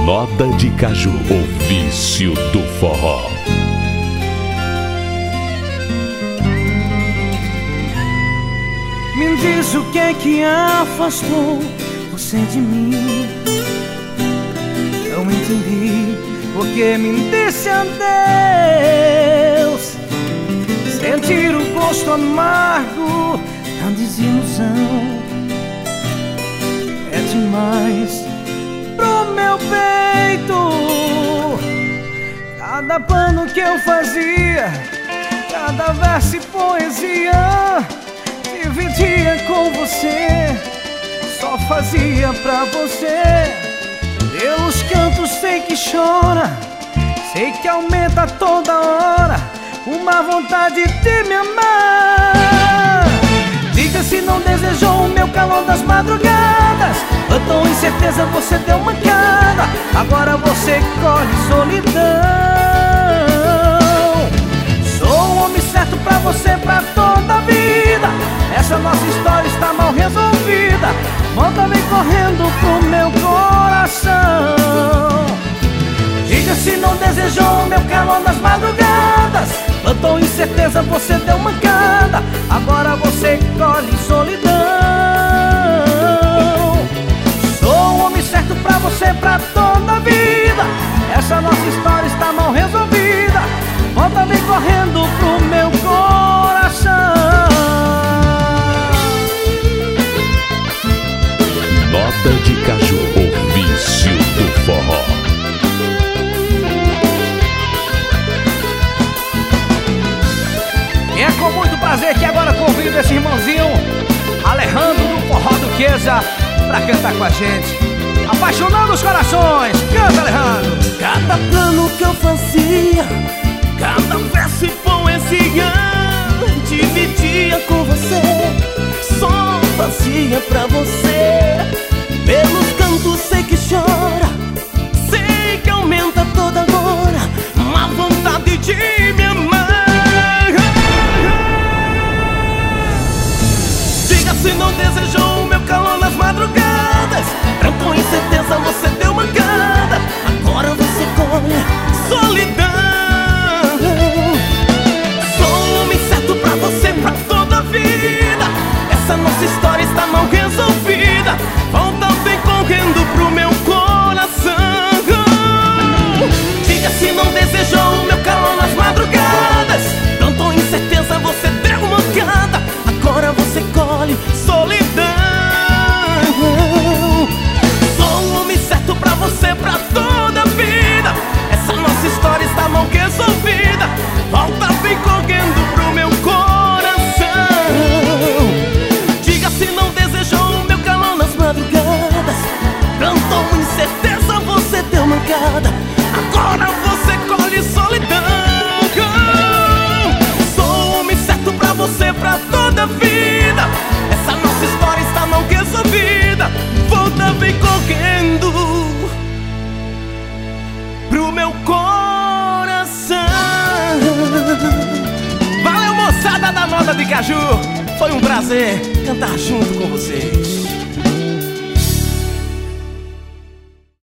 Moda de Caju, o vício do forró. Me diz o que é que afastou você de mim. Não entendi porque me disse adeus. Sentir o gosto amargo da desilusão é demais pro meu peito. Cada plano que eu fazia, cada verso e poesia, dividia com você, só fazia pra você. Pelos cantos sei que chora, sei que aumenta toda hora uma vontade de me amar. Diga se não desejou o meu calor das madrugadas, eu tô em certeza você deu mancada. Agora você colhe solidão. Sou o homem certo pra você, pra toda a vida. Essa nossa história está mal resolvida. Volta, vem correndo pro meu coração. Diga se não desejou o meu calor nas madrugadas, eu tô em certeza você deu mancada. Agora você colhe solidão. Sou o homem certo pra você, pra toda a vida. Essa nossa história está mal resolvida. Volta, vem correndo pro meu coração. Moda de Caju, o vício do forró. E é com muito prazer que agora convido esse irmãozinho Alejandro do Forró do Queza pra cantar com a gente, apaixonando os corações. Canta, Alejandro. Cada plano que eu fazia, cada verso e poesia, dividia com você, só fazia pra você. Pelos cantos sei que chora, sei que aumenta toda hora uma vontade de me amar. Diga se não desejou o meu calor nas madrugadas, com incerteza você deu mancada. Agora você colhe solidão. Sou o homem certo pra você, pra toda a vida. Essa nossa história está mal resolvida. Volta, vem correndo pro meu coração. Diga se não desejou o meu calor nas madrugadas, tanto incerteza você deu mancada. Agora você colhe solidão. Sou o homem certo pra você, pra toda a vida. Essa nossa história está mal resolvida. Volta, vem correndo pro meu coração. Diga se não desejou o meu calor nas madrugadas, tanto incerteza você deu mancada. Agora você colhe solidão. Sou o homem certo pra você, pra toda a vida. Essa nossa história está mal resolvida. Volta, vem correndo pro meu coração. Valeu, moçada da Moda de Caju. Foi um prazer cantar junto com vocês.